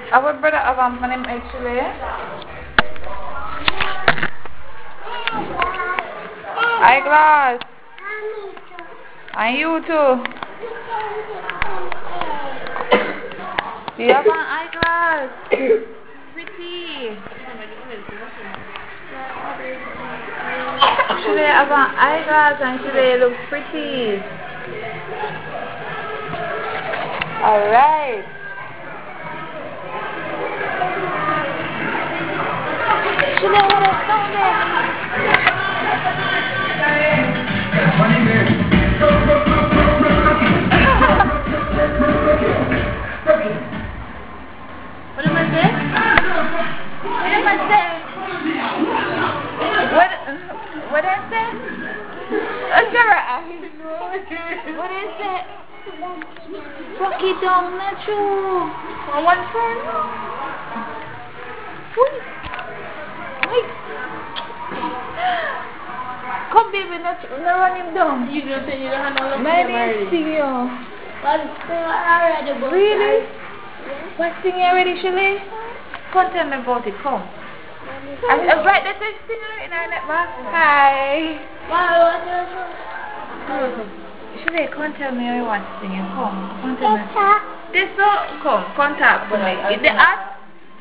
Our brother have my name actually. Eyeglass. And you too. You have an eyeglass. Pretty. Should I have an eyeglass and should I look pretty? Alright. Should I have a sound What am I saying? What am I saying? What is it? What is it? Rock it down, Nacho. On one turn. Wait. Come, baby, not run him down. You don't say you don't have no love My for him name's already. Theo. Really? What's singing already, Shirley? Come tell me about it, come. I'm right there to sing right now, hi. Shirley, come tell me how you want to sing it, come tell me. This song, come talk to me. Is the art?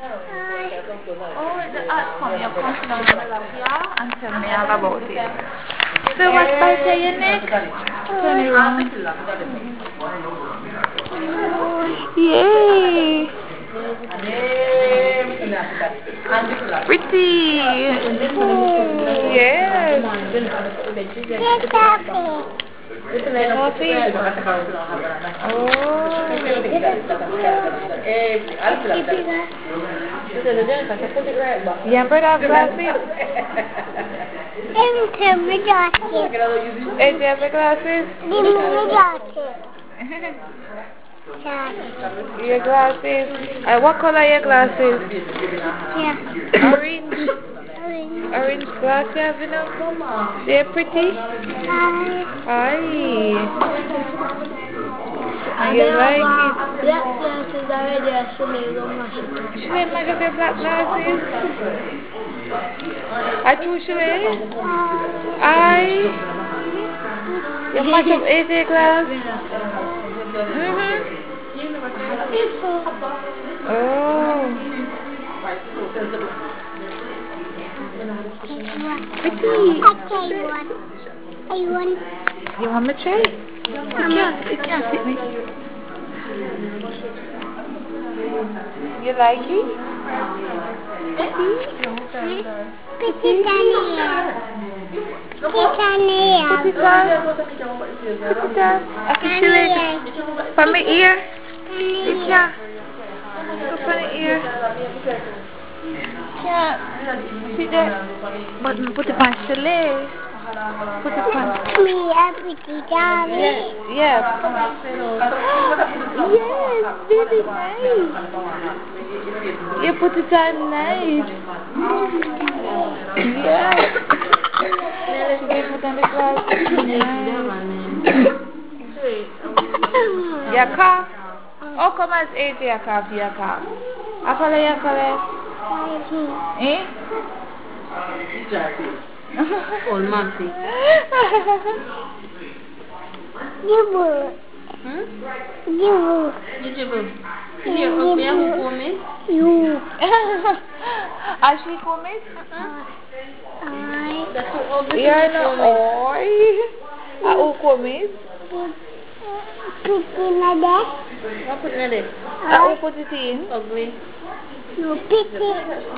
Oh, the art, come, you come down on my lap here and tell me all about it. So what's by your neck? Turn it around. Yay! Pretty! Yes! Coffee? Yeah, but I've glasses. Hey, do you have glasses? Your glasses. What color are your glasses? Orange. Orange glass you have enough? They're pretty? Aye. You like it? Black glasses already are Should I make up your black glasses? I choose Shirley. Aye. You match up AJ glass? Oh. Pretty. You want me to try? You can't sit me. You like it? Put it on From my ear? You can't. Put on the ear. Can't. See that? But put it on Shirley. Put it on. Yeah. Yes, very nice. You put it on nice. Yeah. Should we put on the glass? Your cough? How come as AJ your cough, your cough? I call it your color. Eh? Old Maxie. You jibble. Here, okay, who come in? As she come in? That's so ugly. Yeah, no. Oi. Who come in? Put it in there. What put in there? Who put it in? Ugly. You pick it.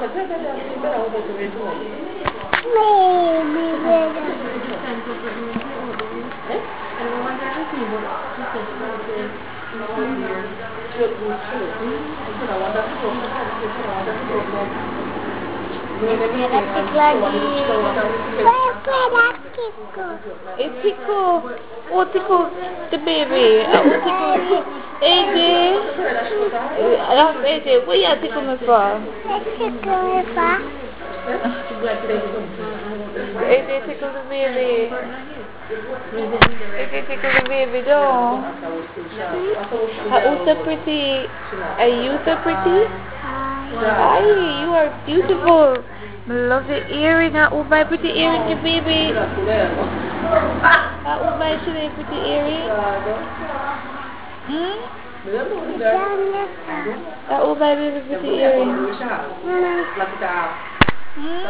It's tickle. Oh, tickle the baby. Oh, tickle. AJ. That's AJ. What you tickle me for? AJ tickle the baby. AJ tickle the baby, don't. Who's so pretty? Are you so pretty? Hi, you are beautiful. I love the earring. Who buy pretty earring, your baby? Who buy today pretty earring? Hmm? Who buy baby pretty earring? Hmm?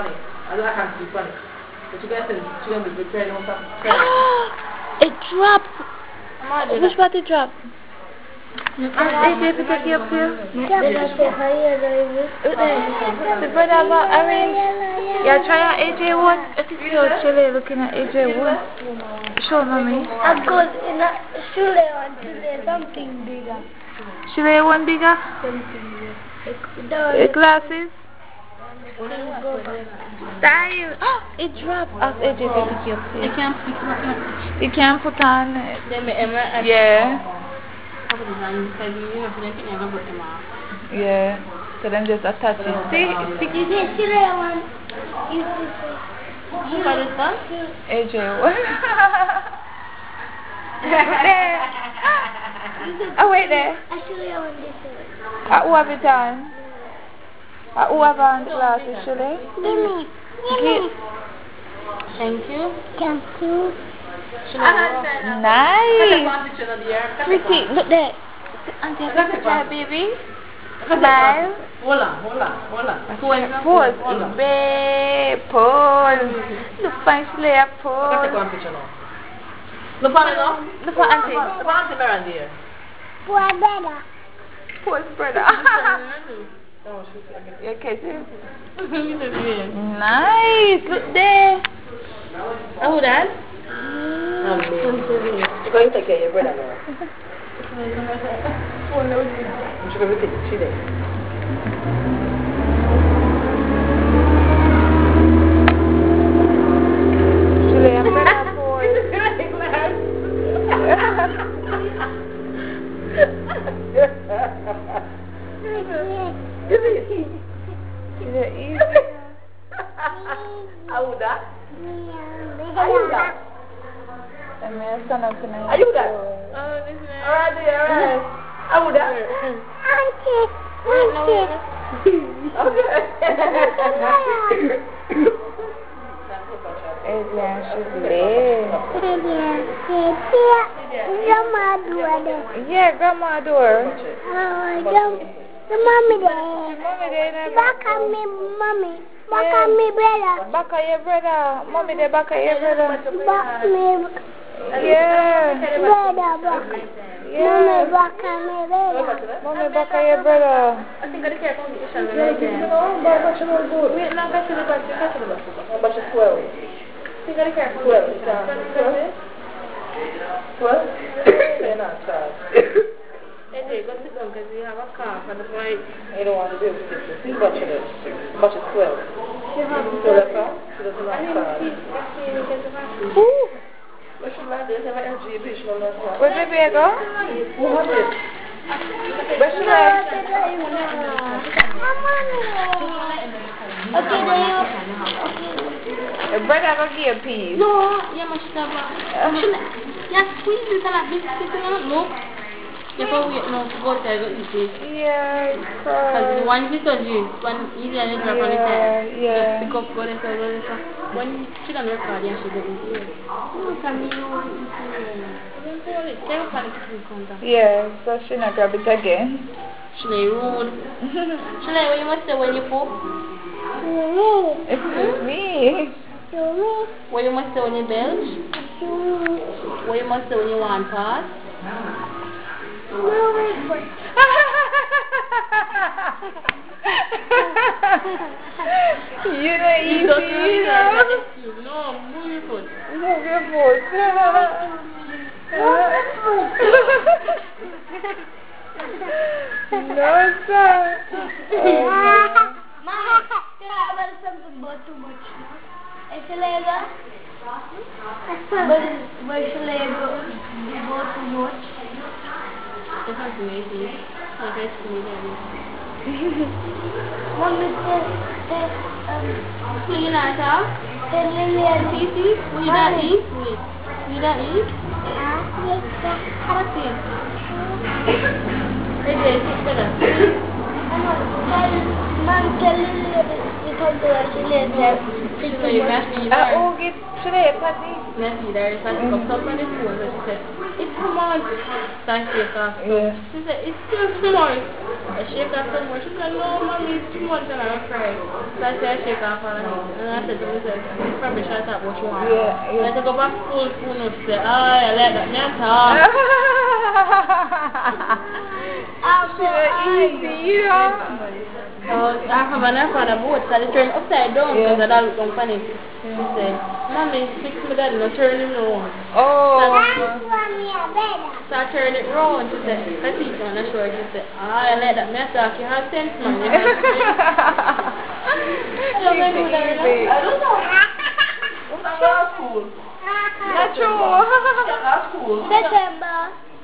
It dropped. Which part it dropped? Ask AJ to take you up here. The brother have an orange. Yeah, try out AJ one. It is so chilly looking at AJ one. Show mommy. I'm good. Should I want to say something bigger? Should I one bigger? Glasses. Style. It dropped. Ask AJ to pick you up here. You can't put on. Yeah. Yeah, so then just attach it. See, AJ, what? Oh, wait there. Who have it on? Who have on the glasses, Shirley? Gimme. Thank you. Thank you. Nice. Pretty. Look there. Auntie, have a picture, baby. Smile. Hold on. Pose. Babe, pose. Look fine, Shirley, pose. Look for me now. Look for auntie. Look for auntie Miranda here. Poor brother. Pose, brother. You catch it? Nice. Look there. Oh, Dad? You're going to take care of your brother now. She's going to take she did. Shirley, I'm brother pose. Easy. Ayuda. I'm going to stand up tonight. Ayuda. Oh, Alright. Ayuda. Auntie. Yeah, grandma door. The mommy there. Mommy there. Back at me, mommy. Back at me, brother. Back at your brother. Mommy there, back at your brother. Back me. Yeah. Brother, back. Yeah. Mommy, back at me, brother. Mommy back at your brother. I think I can't come to the channel Wait, no, back to the bus. but she's 12. I think I can't come 12. 12? You're not child. AJ, go sit down because you have a cough and the boy. You don't want to be able to sit there. See, but she does. But she's 12. She has So that's how she doesn't have child. Ooh. But she's not there. She have an LGB. She don't have child. Where baby go? Who has it? Where she like? Okay, then you. Your brother go give you a piece. No, yeah, my stuff. Yeah, squeeze it like this. No. You have to wait now to go there and eat it. Yeah, Because one you told you, one easy and you drop on the side. yeah. Just pick up, go there, so. When she done record, yeah, she did it. Yeah, so she not grab it again. She lay rude. She lay what you must say when you poop. It's me. What you must say when you belch. What you must say when you want pass. You know easy, you know. No, move your foot. Move your foot. No, sir. Mama, can I have something but too much? Is it legal? But it's legal. But too much. It's not amazing. Like I see that. Mommy said, Will you not talk? tell me a Titi, will you not eat? Wait. Will you not eat? Carrot. Hey, sit better. Man tell you come to us later. Oh, get today, Patty. Nancy, there is a come up on the phone and she said, it's too much. So I shake off. She said, it's still too much. I shake off some more. She said, no, mommy, it's too much. And I cried. So I said, I shake off on her. And I said to myself, you probably should have what you want. I took up a full spoon and she said, oh, I let that man talk. Easy, you know. I have an app on a boat, so I turn upside down because I don't look on funny. She said, mommy, fix me that and I turn it around. Oh. So I turned it round. She said, let's eat on the shore. She said, I let that mess up. You have sense, man. You have sense. I don't know. That's cool. Not true. That's cool. December.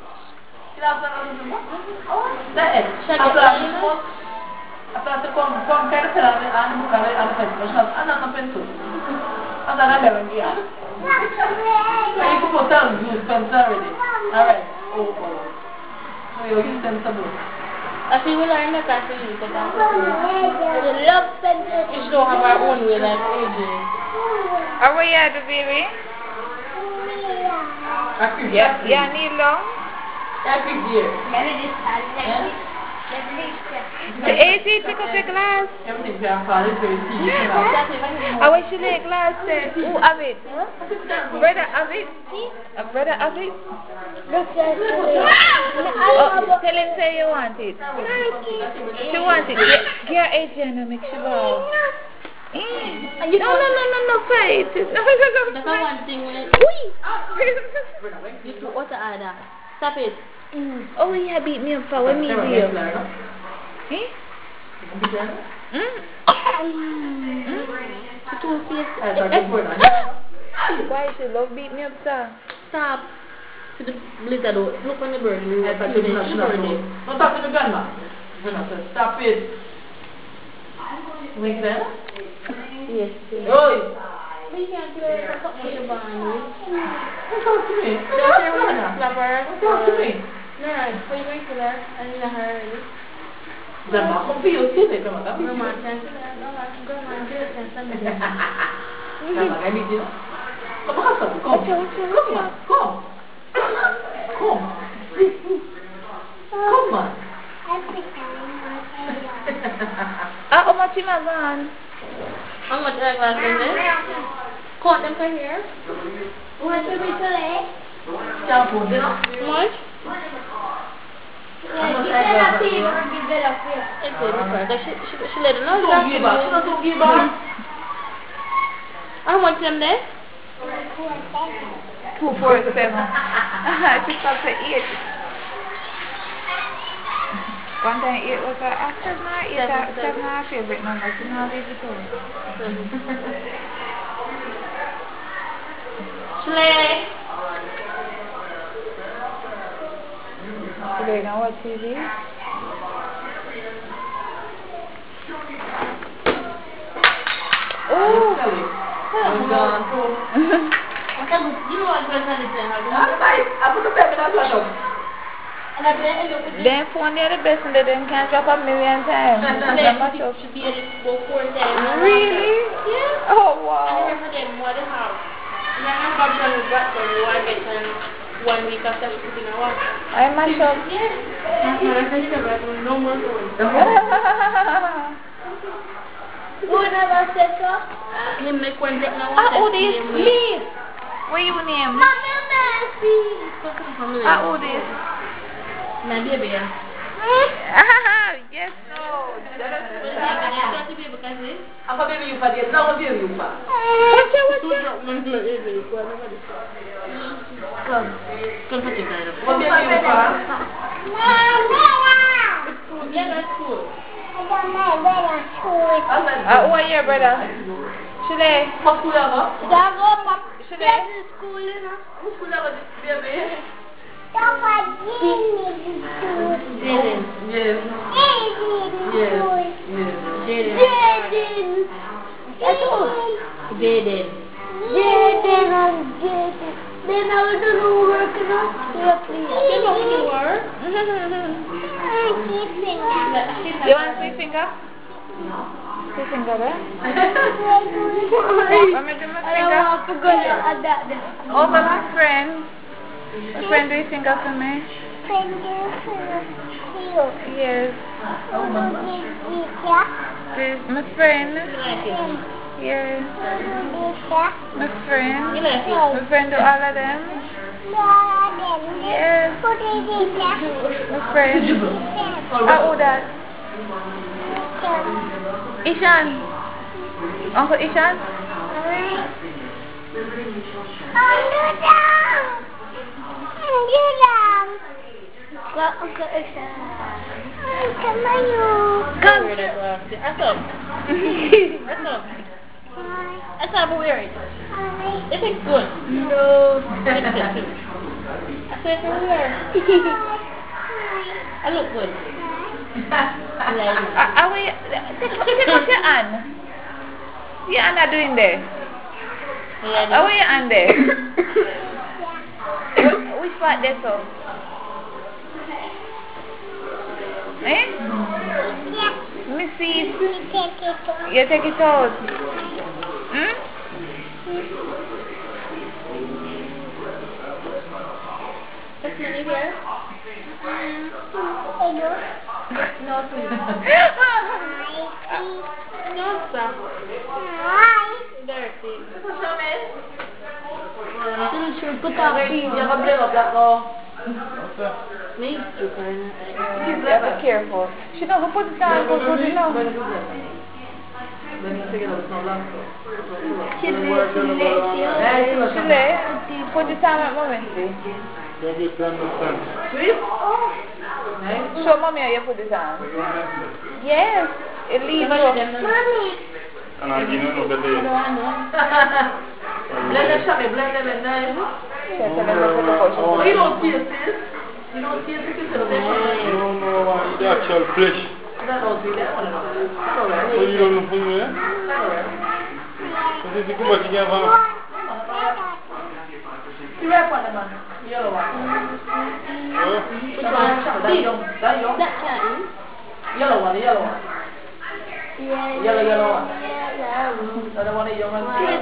After come kind of and festival, another pencil. And then I have a year. You could put down use pencil already. Alright. Oh. So you use pencil. I feel we learn that I feel use the pencil. I love pencil. We should have our own way like AJ. How are you, the baby? Yeah, need long? Happy year. AJ, take up the glass. Everything we are calling very serious. I wish you lay glass there. Who have it? Brother have it? Brother have it? Oh, tell him say you want it. She wants it. Get AJ and make sure. No, fight. That's one thing when you put water out there. Stop it. Oh, yeah, beat me up for what me do. Eh? Why she love beat me up, sir? Stop. To the little door. Look on the bird. Don't talk to the grandma. Stop it. Make that? Yes. Oi! We can't do it for something to buy. Don't talk to me. Talk to me. No, for you going to there and in a hurry. Grandma, come for you, see grandma. Grandma, can't do that. Grandma, do it and send me there. Grandma, I need you. Come on, come. Come on. How much you have on? How much eyeglass in there? Caught them for here. Want to be today? How Much? Give it up here. It's good. She let it know. Don't give up. How much them there? 247. She stopped at 8. One time 8 was after my 7 my favorite number. So now they go. Slay. Today now watch TV. Oh! You know what I'm trying to say? I put the baby in the bottom. Them phone they're the best and they can drop a million times. Should be able to go 4 times. Really? Yeah. Oh wow. I never did more than half. And I have got done with what you want to get 1 week after she put in a walk. I mash up. Yeah. No more going. Who never said so? Him make one take now. Who this? Me. What you name? Mama Messi. Who this? My baby. Yes, no. I'm going to baby you for this. Now I'm baby you for. Come for it. What baby you for? Yeah, that's cool. Who are your brother? Shule. What school you go? Shule. School, you know. What school you go, baby? Jaden. Yes. Jaden. Jaden. Then I will do the work now. Yeah, please. You don't do work. You want 3 fingers? 3 fingers, eh? Want me to do my finger? Over my friend. My friend, do your finger for me? Yes. This my friend. Yes. My friend. You like it? My friend do all of them. Yes. My friend. Who that? Ishan. Uncle Ishan? Uncle Ishan. Come on, you. Come. That's up. That's up. That's up, but wear it. It looks good. No. I said for wear. I look good. Take off your hand. Your hand are doing there. How are your hand there? Which part there so? Eh? Let me see. You take it out. Hmm? What's money here? No, please. No, stop. Dirty. You have a blade of that law. Need to Be careful. She don't go put it down. Go put it down. Chile. Put it down at moment. Show mommy how you put it on. Yes. It leaves you. Blend them, Shami, blend them and then. Yes, and then we put the portion. Oh, you don't taste this? You don't taste it? No, the actual flesh. That don't do that one. So you don't know from where? So this is too much again, man. You wrap on the man. Yellow one. Which one? That young. That young? That can't eat. Yellow one, the yellow one. Yellow one. The other one is young and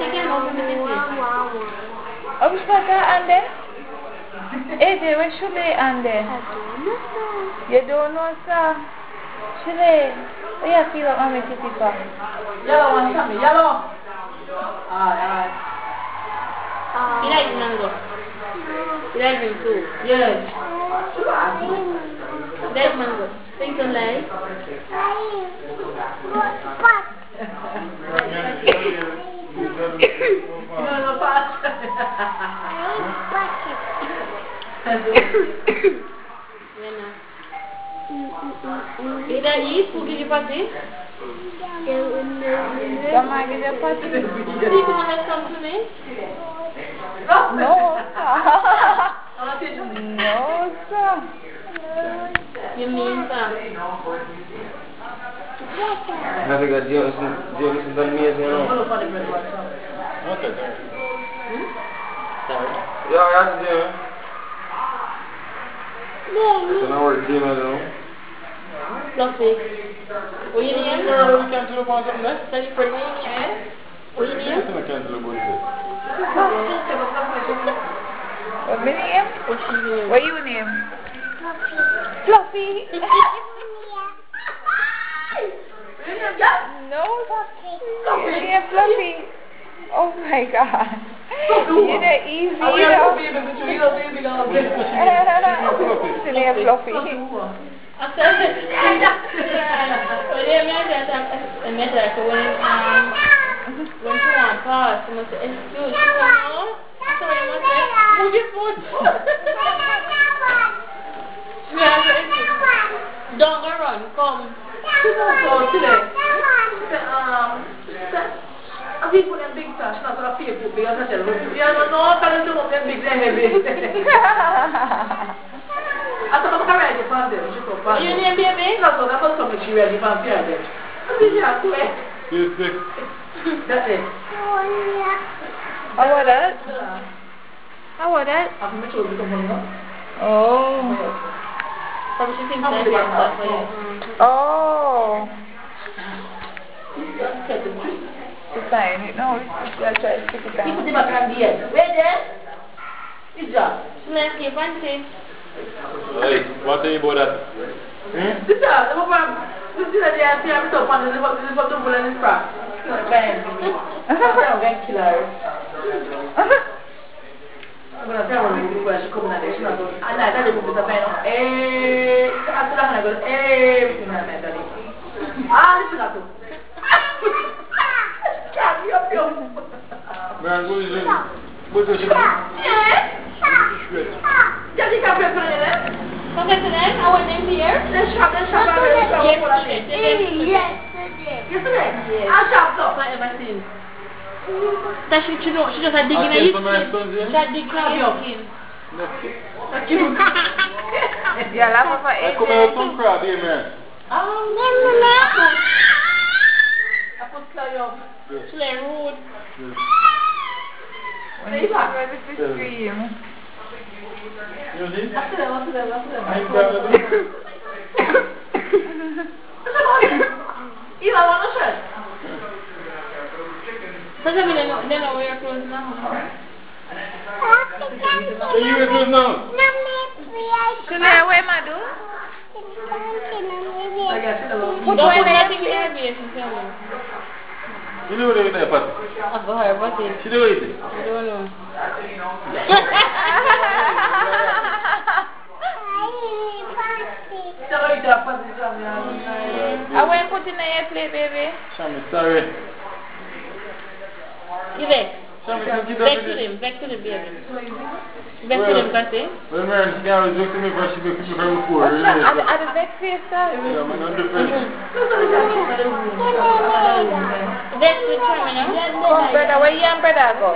Oh, which part are there? AJ, where should they and there? You don't know, sir. Should they? Oh, yeah, feel like mommy titty pa. Yellow one, Shami, yellow. Alright. You like mango? You like drink too? Yes. Like mango? Think you like? No, fast. You don't eat? Who give you party? Someone give you a party? Do you want to come to me? No, I'm sir. No, sir. You mean that? Have you got Jameson done me as you know? Okay, sorry. Yeah, I have to do it. So now we're team, I don't know. Fluffy. What you name? We cancel about something there? Tell you for me. What you name? I cancel about it. What my name? What's your name? What your name? Fluffy. No, your name Fluffy. Oh my God. You're the easy. Your name Fluffy. I said, when you want pass, you must say, excuse me, no? So you must say, move your foot. Don't go run, come. So today, I think put them big trash, not gonna pay for because I said, yeah, no, tell them to put them big, they're heavy. I thought I'm ready for them. You name baby? No, so that's also make you ready for them. I think you have to wait. Yes, That's it. How about that? How was that? I'm not sure if you come on. Oh. Probably she thinks that that's why. Oh. It's fine. No, just try to stick it down. Put the back on the end. Wait there. Good job. Let's keep on saying. Hey, what do you about that? Sister, the mom, this is the day I see I'm so fun. This is what the bullet is from. I'm going to kill her. I'm going to tell her when she comes in there. She's not going to. And I tell you, Mr. Peno. Hey, I'm going to go. Hey, everything I'm going to tell you. Ah, listen to you. Can't be up here. Man, go is it? What's it? Yeah, you can't put it in there. Okay, so then I went in here. Let's shop. Yes, Yesterday. I'll shop so. Ever seen. That she just had digging her skin. She had digging her skin. Yeah, laugh for I come out some crab here, man. I put Clay up. Slay road. when you ready to scream. You see? What's them? I'm proud of you. Eva, want a shirt? Does that mean they know where your clothes now? So you were close now? Shule, where ma do? I guess it's a little. Put Don't one put in nothing in there. her base and tell me. You know what they're there, Pat? I for her, but it. She do it. I don't know. Tell her you got position, yeah. I went put in your plate, baby. Shami, sorry. You vex. Shami, can you Vex to them, baby. Vex to them, Kathy. Well, man, she always look to me for she look to me from before. Are the vex face, sir? Yeah, man, I'm different. Vex with Chami, no? Come, brother, where you and brother go?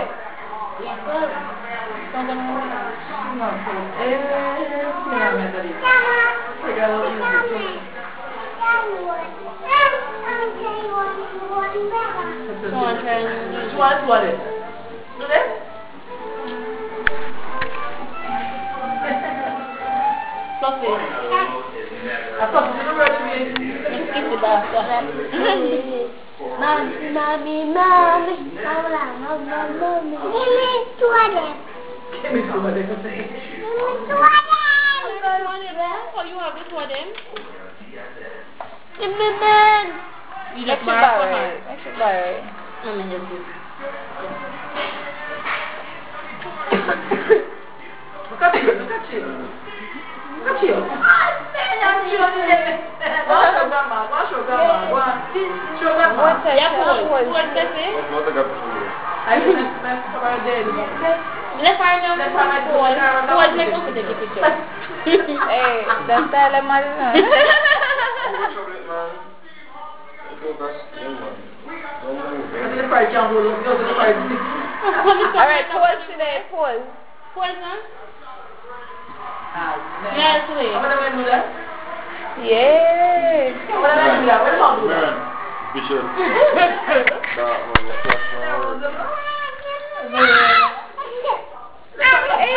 What is? Do this? Fluffy. I thought you were to me. Skip the basket. Mommy. Give me some of this. Oh, you have this one then? You Let's just borrow for her. Let's borrow it. Let me help you. Look at you. Wash your grandma. Show grandma. What's that? Yeah, Paul. What's that say? That's what I got for you. I didn't mess up our day. Let's find out Paul. Paul, make us take a picture. Hey, that's the lemon. Alright, pause today, pause. Paul, no? Yes, please. I'm going to do that. Yes. I'm going to do that. Where do I do that? Man, Bishop. That one, the flash one. Hey,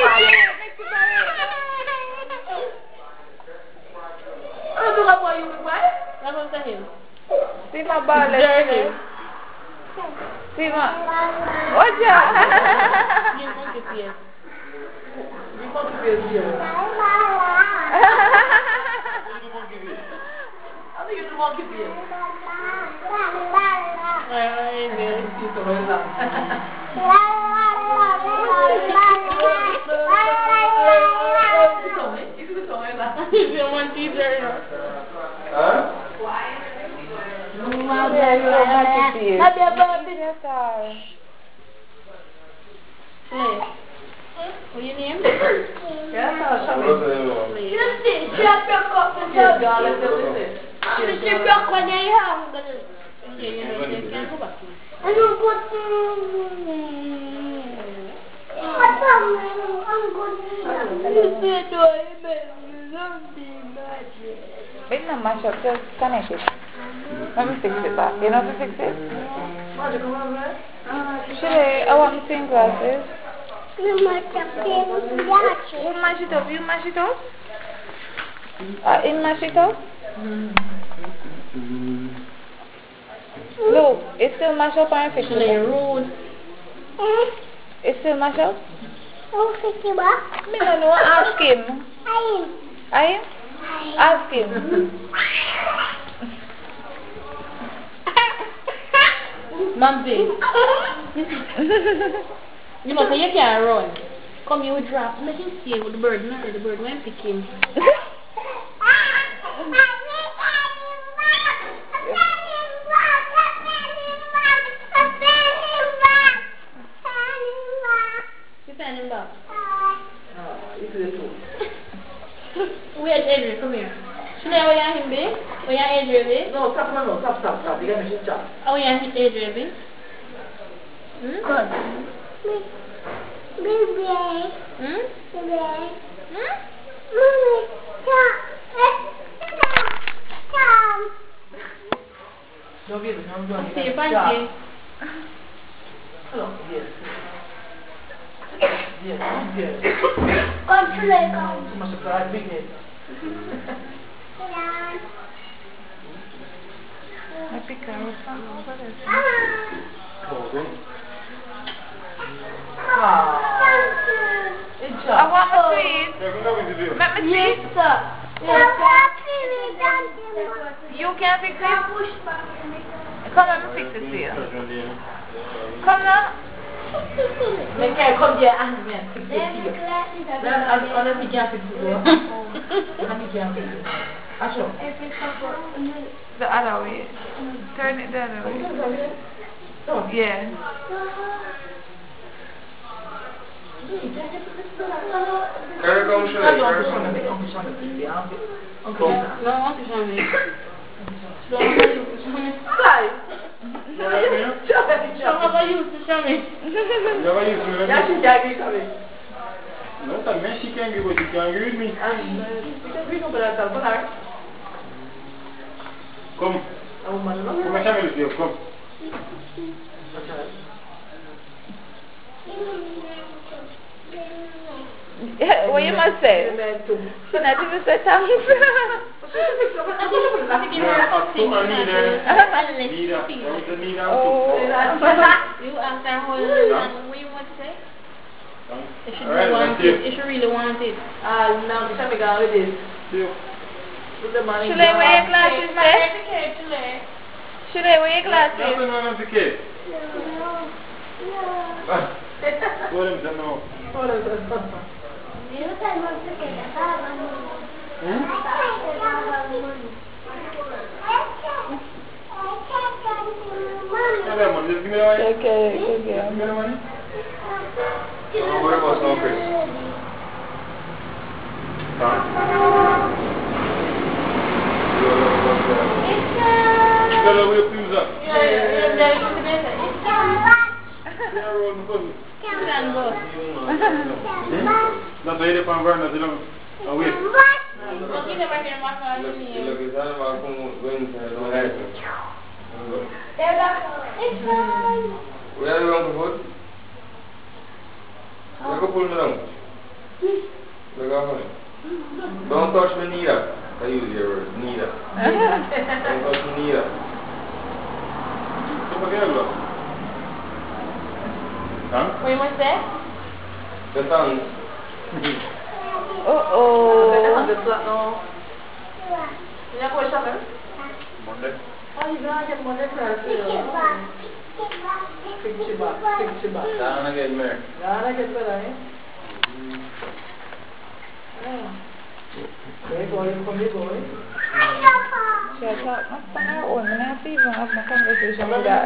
I don't do that for you, boy. That's what I'm saying. see my ball, Dirty. see my... Watch out. You monkey face. You want to be a deal. I think you do monkey face. You want teaser? Huh? What's your name? Yes, I'll show What's you. the name of it? Yes, girl, let's do this. Yeah, you know, you can't go back. It's not mash up, just connect it. Let me fix it back. You know how to fix it? Magic, come over there. Should I want my same glasses? Who mash it up? You mash it up? In mash it up? Look, it's still mash up and fix it. Rude. It's still mash up? Oh, fix it up. Me no know, ask him. I? Ask him. Mamsie. You know, so you can't run. Come you drop. Make him see with the bird. Not the bird. When pick him. You send him back. Where's Adrian? Come here. Shouldn't where you him be? Where you Adrian be? No, stop. You got me stop. Oh, where you Adrian be? Good. Baby. Hmm? Baby. Hmm? Mommy, come. No, baby, no, See your panty. Hello, yes. Yes. Come to the come. You must have cried big head. I pick her up. I want my sweet. Let me see. Yes, sir. You can fix it? Come on, fix it for you. Come now. They can't come here and fix it here. Honestly, can't fix it here. Honey can't fix it. Asho. The other way. Turn it the other way. Yeah. Kaya kung siya. No, I want to show me. Yeah, she can't give me. No, también she can give, but she can't give me. Come. Come a chamelo, tío, come. What you must say? She not even say thanks. Oh. You ask her what you want to say? If she really want it. If she really want it. Now, the time ago, it is. Shule, where your glasses, eh? Shule, where your glasses? Nothing wrong with the kid. What him to know? Just give me the money. Okay. Give me the money. Don't worry about no Chris. Roll my cousin. That's why you're from Vernon, you know. Wait. Look, it's not about wings and all that. Where are you going to put? Look, pull me down. Look out for me. Don't touch me neither. I use your word, neither. Don't touch me neither. Come again, look. Huh? What you must say? The tongue. Uh-oh. Monday. Oh, you're going to get Monday first. Fix it back. Gonna get married. Gonna get better, eh? Okay, boy, come here, boy. Shut up. I'm not on. I'm not even have my conversation with her.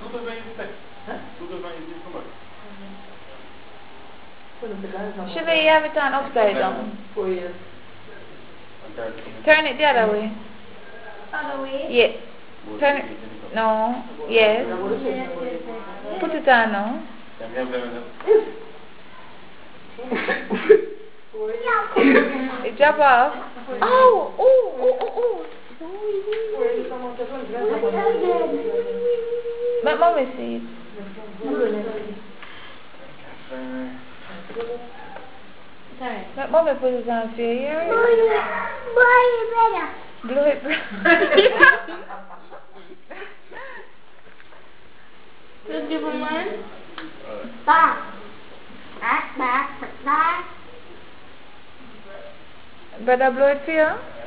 Should they have it on upside down? 4 years. Turn it the other way. Other way? Yeah. Turn it. No. Yes. Put it on now. It drop off. Oh! Oh! Let mommy see it. Sorry. Let mommy put it on for you, hear it? Blow it, Let's give him one. Brother, blow it for you?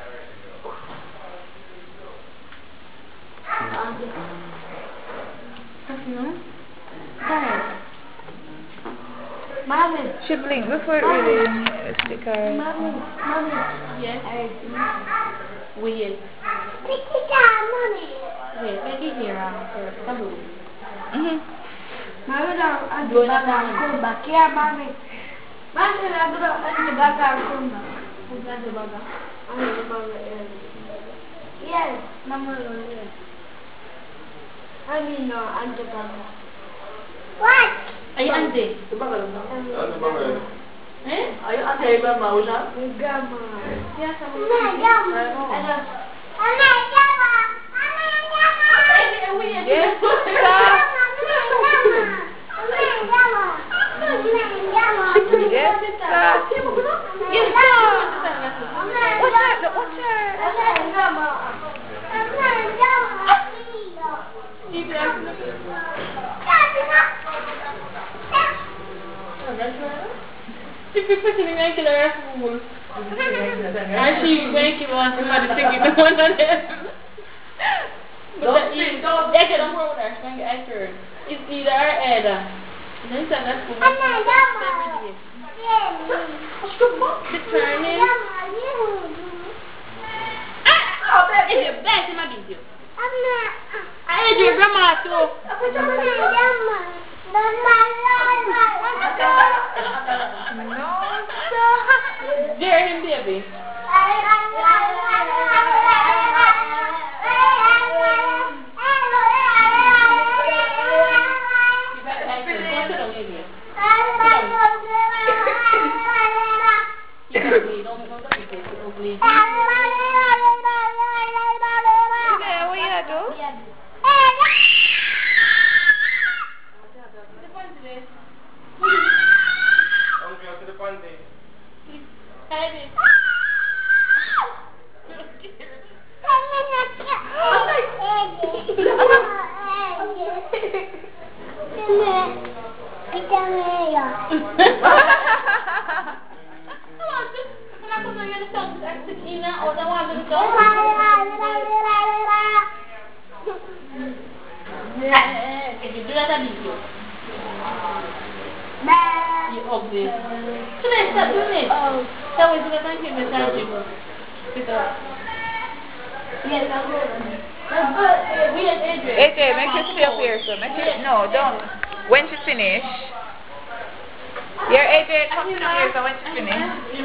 Mommy. She blink before it really stick her. Mommy. Yes. Wait. Mommy. Wait, make it here first. Taboo. Mommy, I'm going to come back here, mommy. Mommy, I'm going to come back. Yes, Mama. I mean, no, I'm the Baba. What? Are you auntie? The Baba. That's the bubble. Eh? Are you auntie Grandma, Oja? Grandma. Yes, I'm Yes, She be putting in like a fool. And she make him want somebody singing the one on them. Don't get them round there, so I get accurate. It's either or either. And then that's cool. Every day. The turning. It's your best in my video. I ate your grandma too. No, stop. Dare him, baby. AJ, make her stay up here, so make her, no, don't. When she finish, yeah, AJ, come sit up here, so when she finish.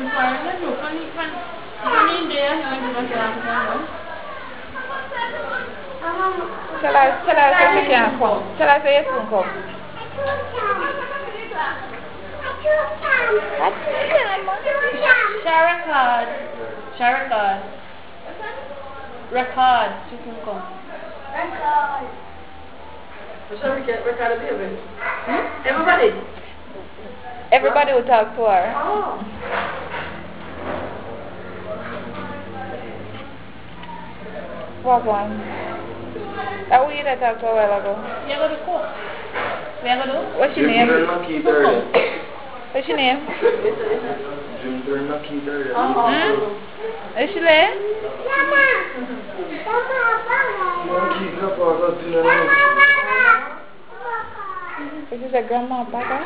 Tell her so she can't come. Tell her so you soon come. Share record. She can come. Shall we get record a baby? Everybody? Everybody will talk to her. Oh. What one? That we that talked a while ago. You go to cook. Where you go to? What's your name? What's your name? Is she there? Is this a grandma Baga?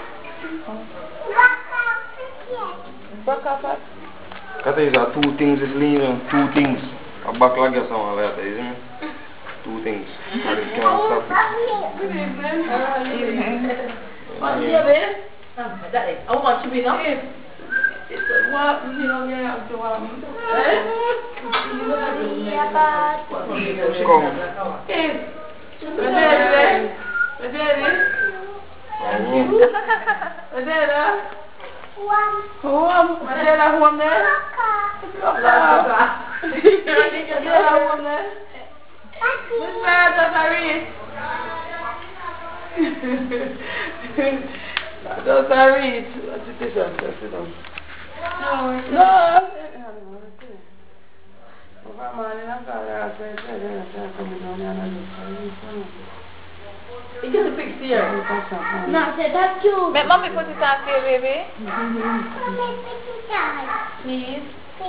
Baga? Kata is two things is leaving, two things. A back like or something like that, isn't it? Two things. And it can't stop it. What's the other? Daddy, I want to be enough. What? You don't get out to what? Come. Just a reach. Sit down. No. You get the fix here. No, that's cute. Make mommy put it on for you, baby. Mommy, put it on. Please.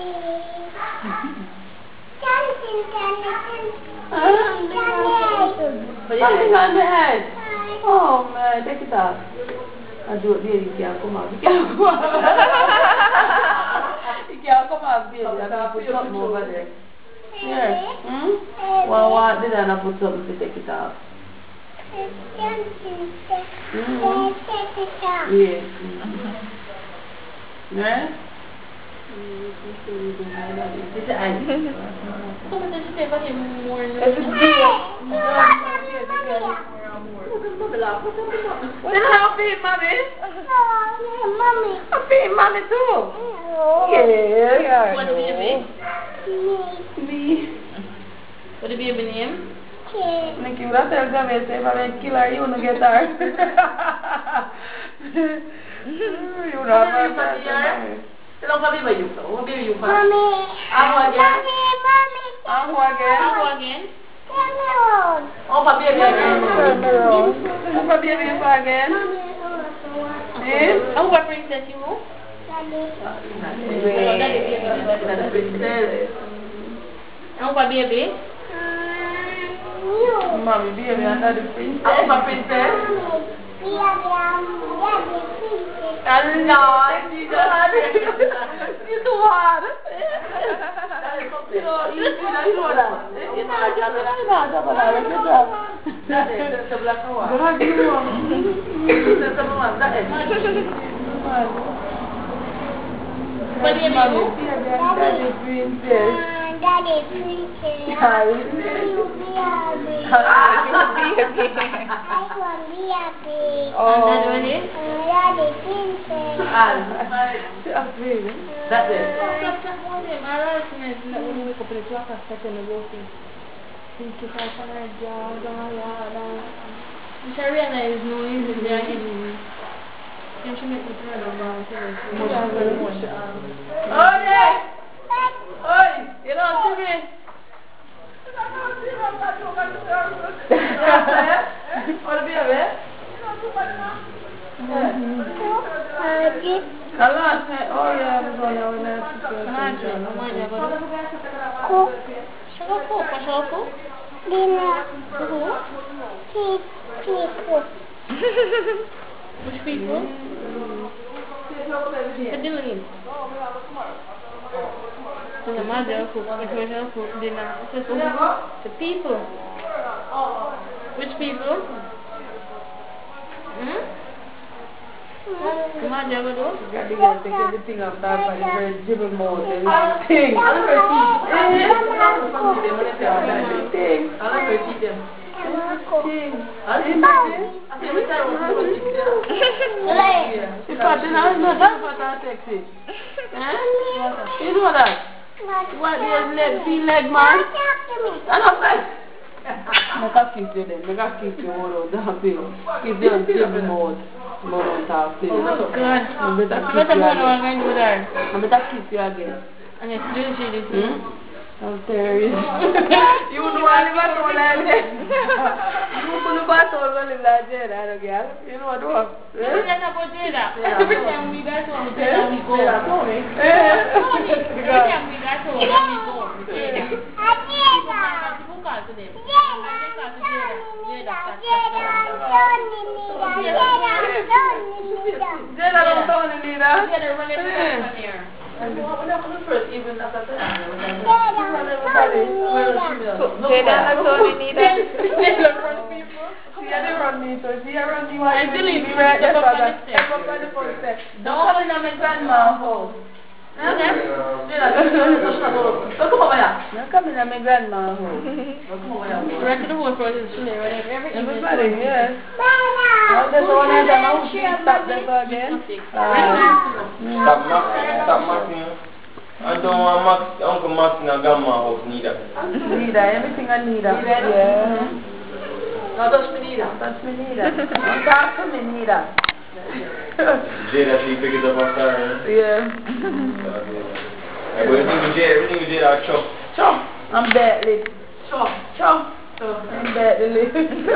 Something on the head. Oh man, take it off. I do it, baby. You can't come out. You can't come out. You can't come out, baby. I can put something over there. Here. Well, did I not put something to take it off? Yes. Yeah? It's an ice. Como você teve aqui more? I'll feed mommy. I'll feed mommy too. Yeah. What the baby? Me. What the baby name? Make you tell them if I kill her, you don't get her. You know what Tell them baby you. What baby you for? Mommy. Aho again. Oh, for baby again. For baby again. Oh, what princess you? Princess. Oh, what baby? Mommy, baby, under the princess. Oh, for princess. Allah, she's too hard. She's too hard. You know that. That is the black one. That's the one. That is. What do you mean? Daddy princess. Daddy princess. Hi. That's it. Shariana is noise and there can she make the turn around? Okay. Oi, you know, Jimmy. What be a bit? Allah, oh yeah, I'm going Which people? The mother cook, the girl cook dinner. The people. Which people? The mother will do? Got to take everything up that by the very jibble mode. Thing. You know that? What is leg man? I don't like. Make a kiss you then. Make a kiss you all over the happy. Kiss you on jibble mode. Mode on top. Oh God. I'm better kiss you again. I'm better kiss you again. And it's really this. I'm serious. You know I live at all like that. You live at all like that, girl. You know what do? Every time we got home, we go. Every time we got home, we go. Even after that. Come in at my grandma's home. Everybody, yes. There's one at the house. Stop there again. Stop Maxine. I don't want Uncle Max and Grandma house neither. Neither, everything I need. Yeah. No, touch me neither. Touch me neither. Don't talk to me neither. Jada, she pick it up after her. Yeah. But everything with Jada, chop. Chop. I'm badly. Chop. Chop. I'm badly.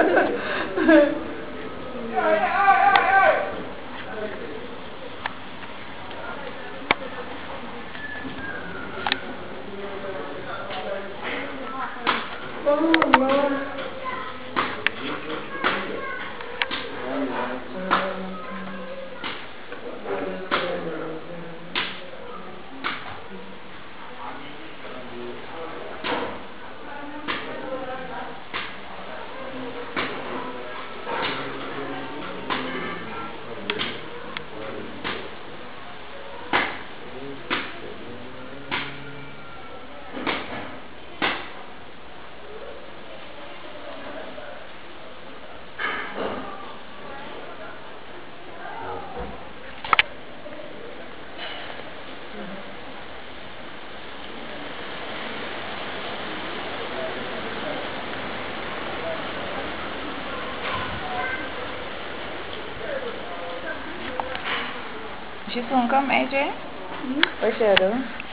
She soon come, AJ? Where's Shadow?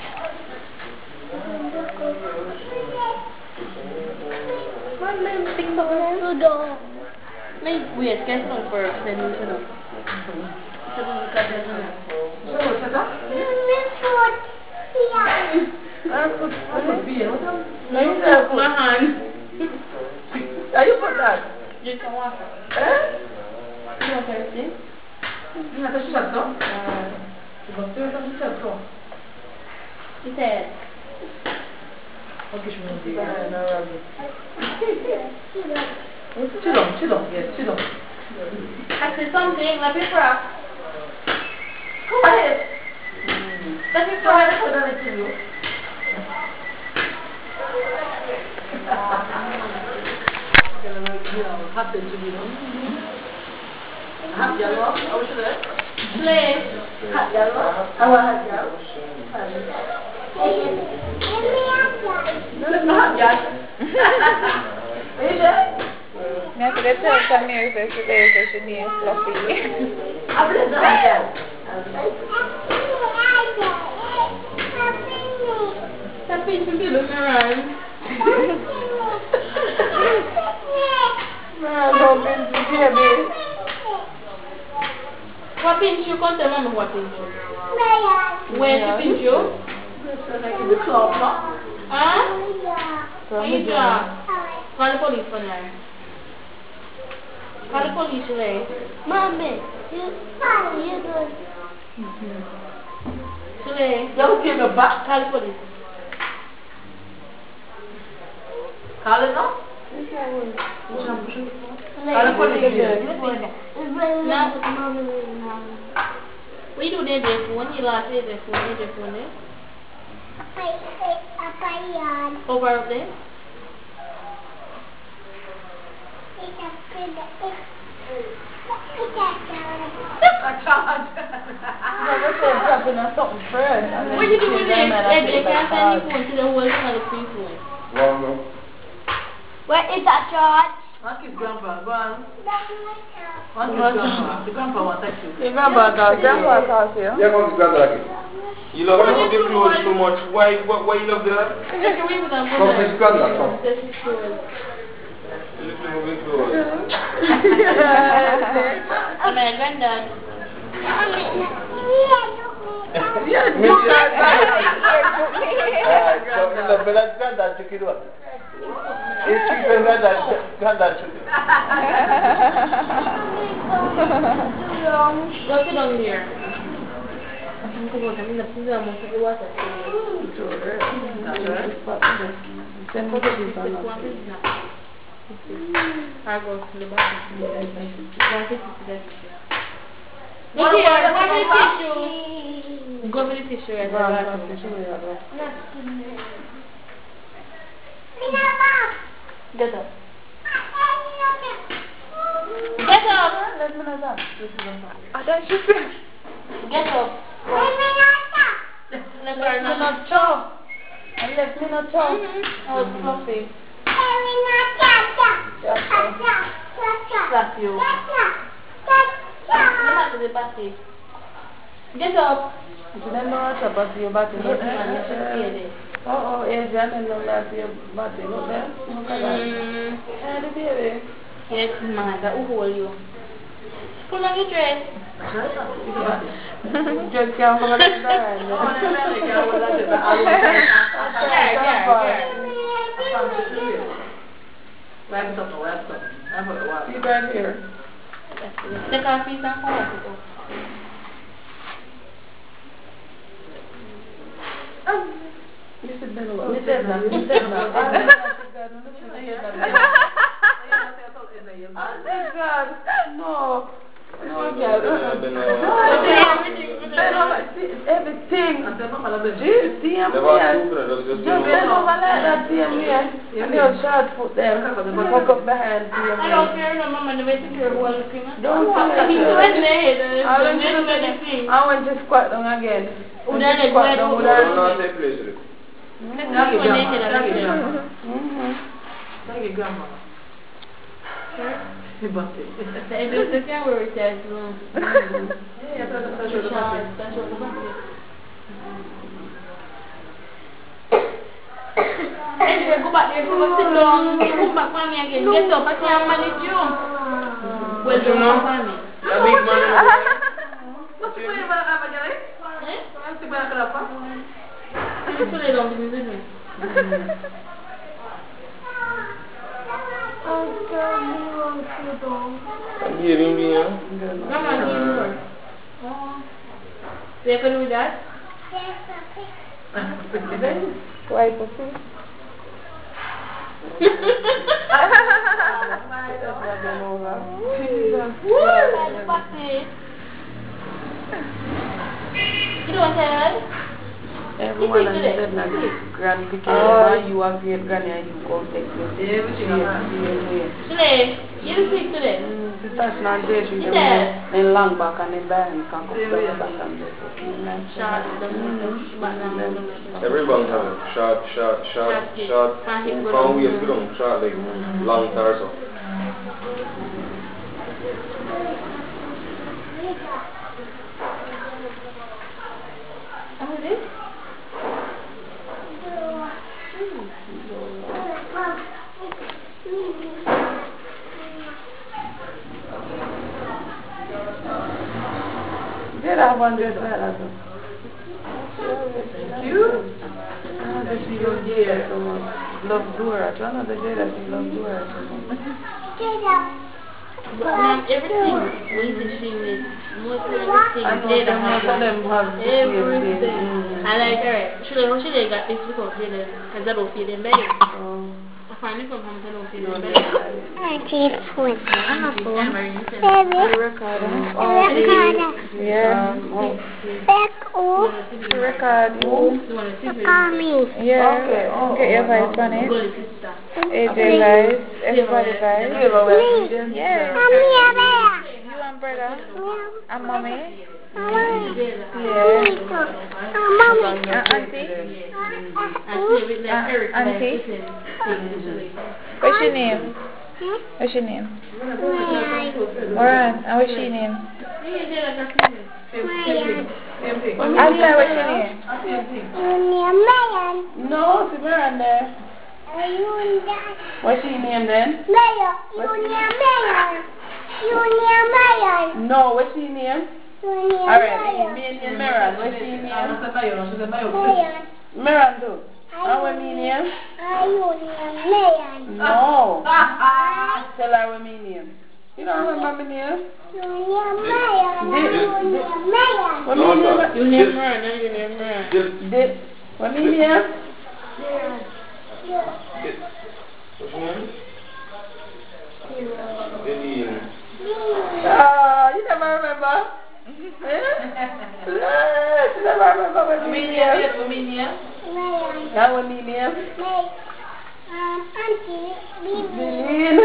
Wait, guys, no first, then we should have. My hand. Are you put that? You can walk. Eh? You want everything? Nie, to się co? Bo ty już tam się co? He said. Okiś mówi. Chillon, yes, chillon. I said something, let me rock. Go ahead. Let me try to put it to you. Hot to you, hot yellow, how should I? Slave. Hot yellow, how hot yellow? Look, hot yellow. Is it? Yeah, so they tell Samir that she needs Fluffy. I'm going to hot yellow. That piece of you around. What pinch you? Come tell Mama what pinch you. Where she pinch you? The club, no? Huh? Where you job? Call the police for now. Call the police, Shalay. Mommy, you do. Shalay. Don't give me back. Call the police. Call it now? Call the police. We do their phone. You lost their phone there. Over up there. What you do with them? They can't send your phone to the whole other people. Wrong, Where is that, George? One kiss grandpa, go on. One kiss grandpa. The grandpa wants to text you. Grandpa calls you. Yeah, come to grandpa again. You love the clothes so much. Why you love that? Come to grandpa, come. You love the clothes. I'm my granddad. Yes, Me granddad took it up. It's granddad took it. Go sit down here. I'm going to go to the pizza and to watch it. I go to the bathroom. Look here, go with the tissue. Go with the tissue at the bathroom. Get up. Get up. Let me know that. Get up. Let me not chop. And let me not chop. Oh, it's fluffy. Slap you. to the party. Get up. You don't know what's up to your body. Yes, man, you should be there. Oh, Adrian, and no matter your body. Look there. Look at that. Hey, the baby. Yes, man, that will hold you. Pull on your dress. Just can't come on the side. See right here. Take our piece and come on. Mr. Bello. No. No, girl. Everything. Just bend over like that, and they'll short foot them. Fuck up the hand. I don't care, no, Mama, the way to care all the thing. Don't I went to squat down again. Would I squat down? No, not that place. Thank you, Grandma. The camera says no. Anyway, go back there, so go sit down. Come back for me again. Get up, I can't manage you. Well, don't know for me. You're a big man. What's the way about that, What's the way about that? I'm sure they don't do this. Give him the Come on, give more. So you can do that? Why, pussy? You don't tell? Everyone has said like grand picking. You are great granny and you go take this. Today, you speak today. That's not there. She's in long back and in back and can come back and everybody have it. Short. From waist to down, short like long torso. How is it? Did I want this better? You? She don't get so much. Love Dora. I don't know the day that she loves Dora so much. Everything we see with most everything. I know most of them have the same everything. thing. I like her. She got this because I don't feel them better. I find it sometimes I don't feel them better. I did food. I have phone. Yeah. Back up. Record. Call me. Yeah. Okay. Get your voice on it. AJ guys. Everybody guys. Yeah. You and brother. And mommy. Yeah. Auntie. What's your name? What's your name? Moran. And what's your name? Asla, what's your name? No, it's Miranda. What's your name then? No, what's your name? Alright, me and your Miranda. What's your name? Miranda. And what's your name? No. Tell her what's my name. You don't remember my name? What my name? You name Miranda, you name Miranda. What my name? What's your name? You never remember? You never remember what my name? What my name? That was my name? Auntie, Vivian.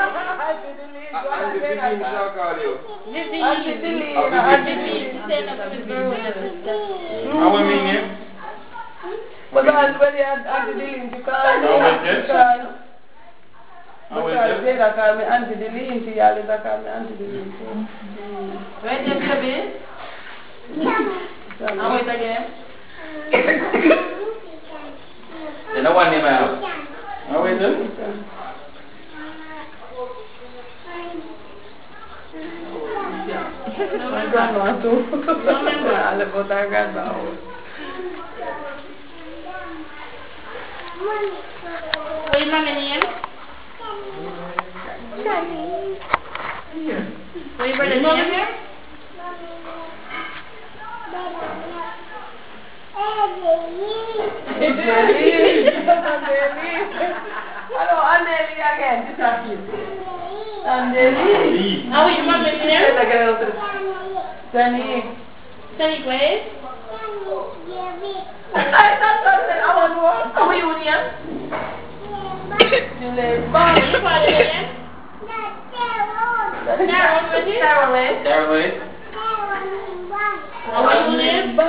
How was my name? But that's when you had Auntie Dylan to call me. Because Jada called me Auntie Deline, she always called me Auntie Deline. Right there, baby. And wait again. Then no one name I have. How is it? My grandma too. All about our grandma. What is my name? What is your name? Hello, Andeli again. This is you. Andeli. How is your mama name? Sunny. Sunny Grace? How are you, Nia? Julie. What is your father name? Darren, what is it? Darren. How do you live?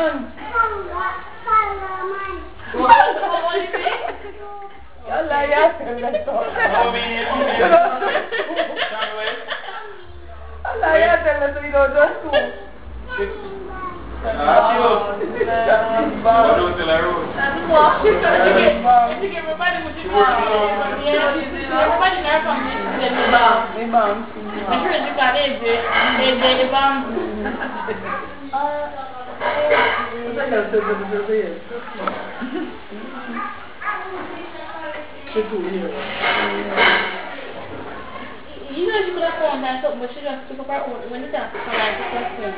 What is it? Allah, yes, let's go. Allah, yes, let's go. Just two. You know you could have phone that something, but she just pick up her own when the doctor come out to her phone.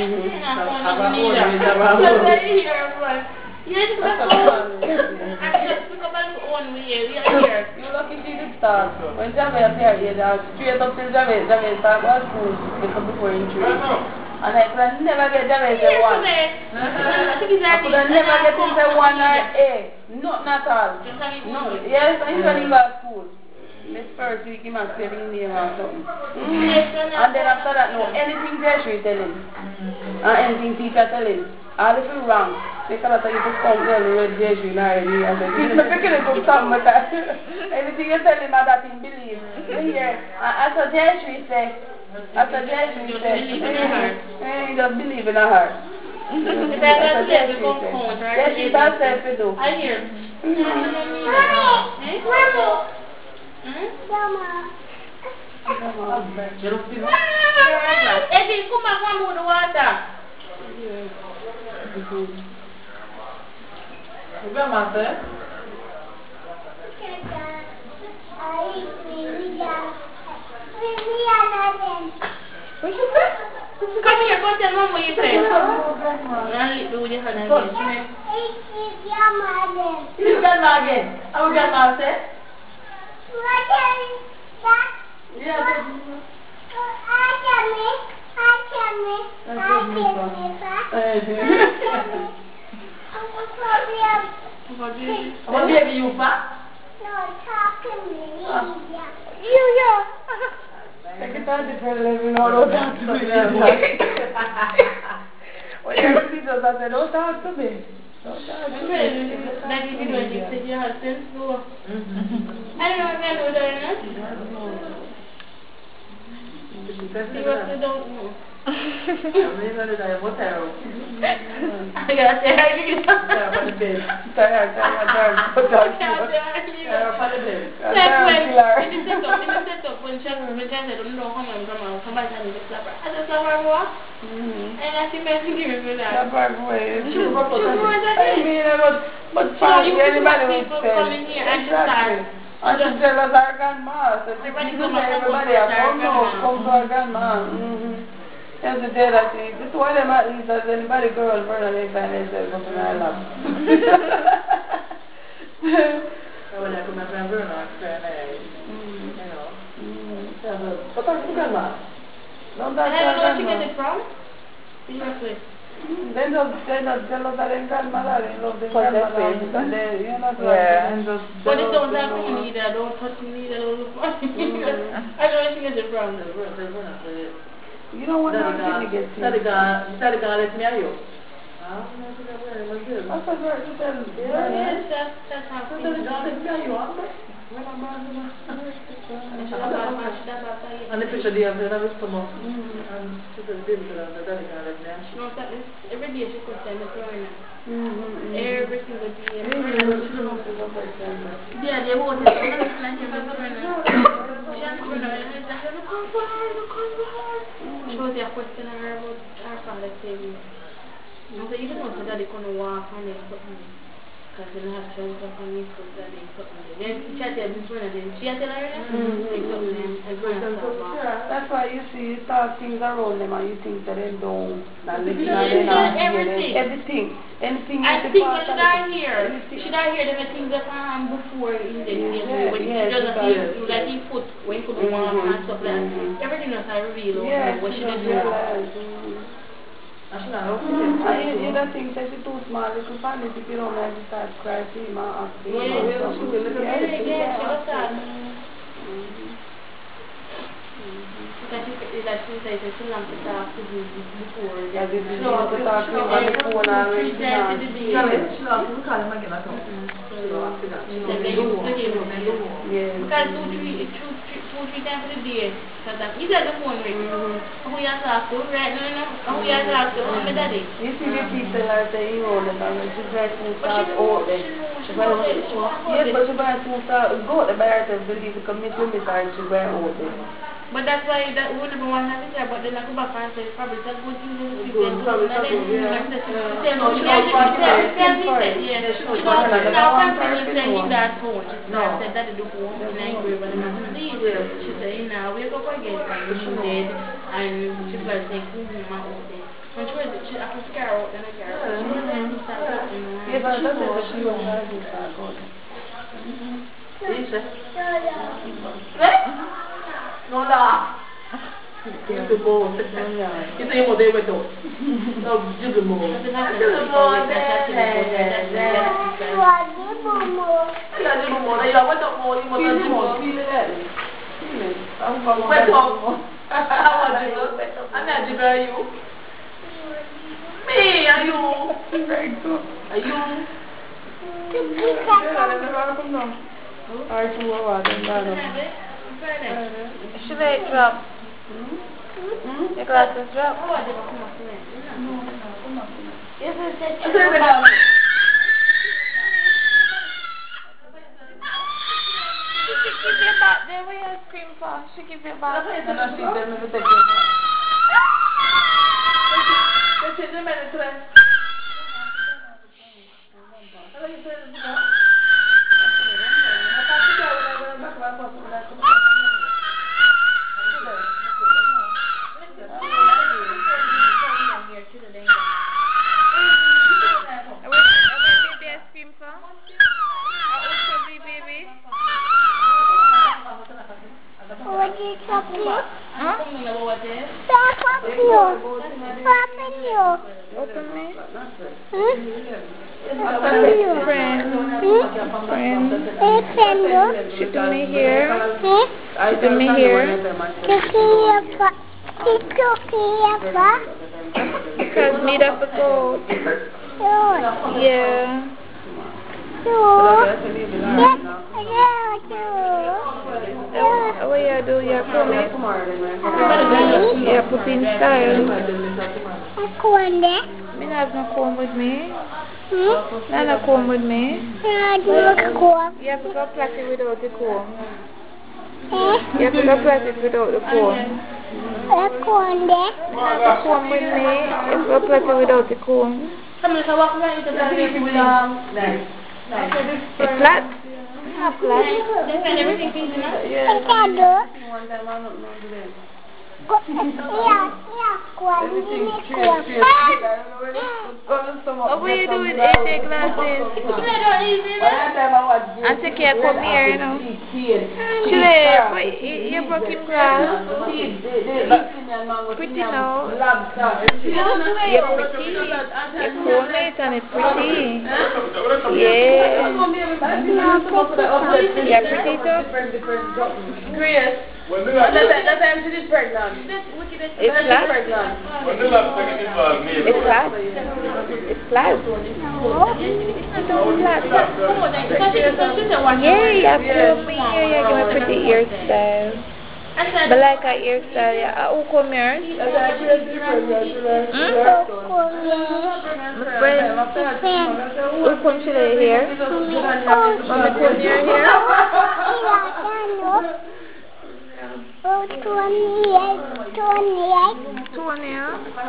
Yeah, she could have phone. And she just pick up her own way. We are here. You're lucky she did start. When Javier appeared here, straight up till Javier start was school before injury. And I could never get Javier to one. I could never get him to 1 or A. Not at all. No. Yes, I usually go to school. This first week he must say his name or something. And then after that, no, anything Jeshua tell him. And anything teacher tell him. All if you wrong, they cannot tell you to come well with Jeshua already. I said, he's not picking it up something with that. Anything you tell him that he believe. As a Jeshua say, he just believe in her heart. That's a Jeshua say. Jeshua herself to do. I hear. Eddie, come back one more the water. Grandma said? What you say? Come here, go tell Mom what you say. I'll do your hand again. It's grandma again. Our grandma said? What baby you pa? Take it out for living all over. When you see those, I said, don't talk to me. Don't talk to me. Like if you do it, you say your husband's door. I don't know what I'm doing there, see what you don't know. I got there, I think it's when she said, don't know how I'm going to come back and just slap her. I just slap her what? And I think I think you for that. But anybody would say, exactly. And she tell us our grandma. So she can say everybody, come to our grandma. That's the day that she, this is why them at least as anybody girl brother they find themselves up in our lap. When I come to my brother, I'm crying, you know. But talk to grandma. Don't I don't know where she grandma. get it from. Seriously. They just tell us that their grandmother, they love their grandmother. But they don't talk to me neither, don't touch me neither, don't look funny. I don't know where she get it from. You don't want to get sick. Let me hear you. That's what we're to tell you. Yes, that's how Let me hear you. And the picture they have in her stomach. And she said, the daddy can't let them. No, every day she could send it to her now. Every single day. Yeah, they won't have to like him in front of her. She has to run away and say, look on fire, look on fire. She was there questioning her about her father saving her. I said, you don't know so daddy couldn't walk and then something. Because they have to up on me so daddy something. Then she had to have this one and then she had to tell her that. That's why you see you start things around them and you think that they don't. Everything. Anything I think when she died here, them things that before in the when she doesn't feel like he put when he put the walk and stuff like that. Everything was revealed what she did. You don't think that you're too small, you can find it if you don't have to start crying to him or asking him. She was sad. Because she said she loved to talk to him before. She loved to talk to him on the phone already. She loved to call him again at home. She said they used to him. Because two-three times a day. Because he got the phone ring. Who you talk to? Right now, who you talk to? My daddy. You see the people are saying all the time, she's like to start out there. Yes, but she's going to start, go to buy herself believe because Miss Limit and she's going out there. But that's why that we never want to have it there, but then I go back and say, probably that's good thing to do. Good, probably that's good, yeah. She don't now confident saying that tone. She said that the home in Nigeria, and I'm pleased. She said, now wake up again, and she dead, and she was saying, my own day. And she I can scare out, then I care out. Yeah, but that's what she was trying to start going. No, no. You the more. You say more they went out. No, you the more. You the more. You went up more. You must have more. Went up. How was it? I'm not jigger you. Me, are you? Very good. Are you? Should I drop? Your glasses drop? Yes, I said she keep your back there where you scream for. She keep your back. She do me here. She do me here. Because me up a goat. Yeah. What you do? You comb it? You put in style. Me not have no comb with me. Not no comb with me. You have to go plait it without the comb. You have to go plait it without the comb. Not the comb with me. You have to go plait it without the comb. It's flat. Not flat. What will you do with AJ glasses? I think you come here, you know. Chile, you broke him glass. Pretty now. You're pretty. You comb it and it's pretty. Yeah. You're pretty too. Grace. When the That time she is pregnant. It's flat? Pregnant. when the last second is male. It's flat? It's flat? It's flat. Yeah, you have to me here, you give me a pretty hairstyle. But like a hairstyle, yeah. Who come here? My friend. Who come to the hair? Mama come near here? Oh, 28. 28. 20.